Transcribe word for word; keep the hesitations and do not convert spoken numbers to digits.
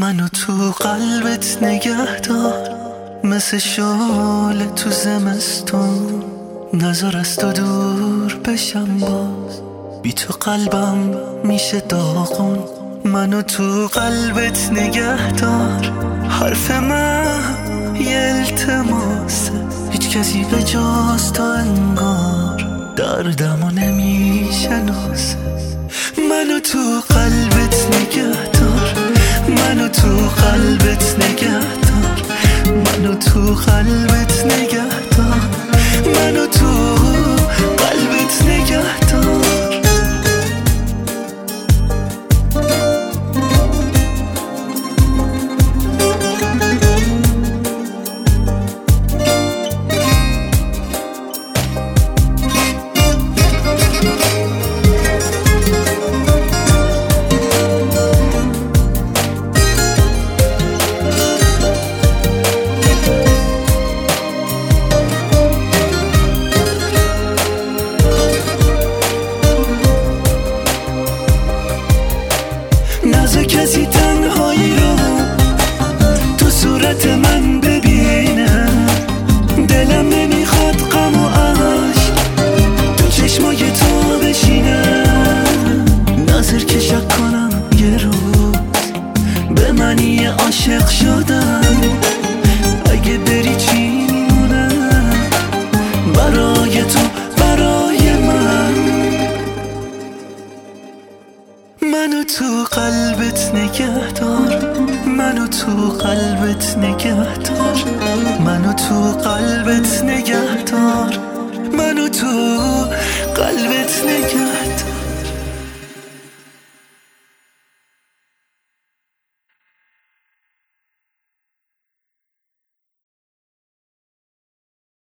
منو تو قلبت نگه دار، مثل شعله تو زمستون. نذار از تو دور بشم، باز بی تو قلبم میشه داغون. منو تو قلبت نگه دار، حرف من یه التماسه، هیچ کسی به جز تو انگار دردمو نمیشناسه. منو تو قلبت نگه دار، منو تو قلبت نگه دار، منو تو قلبت نگه دار، منو تو قلبت نگه دار. نذار کسی تنهایی رو تو صورت من ببینه، دلم نمیخواد غم و عشق تو چشمای تو بشینه. نذار که شک کنم یه روز به منی عاشق شدم، اگه بری چی میمونه برای تو برای من. منو تو قلبت نگه دار، منو تو قلبت نگه دار، منو تو قلبت نگه دار، منو تو قلبت نگه دار.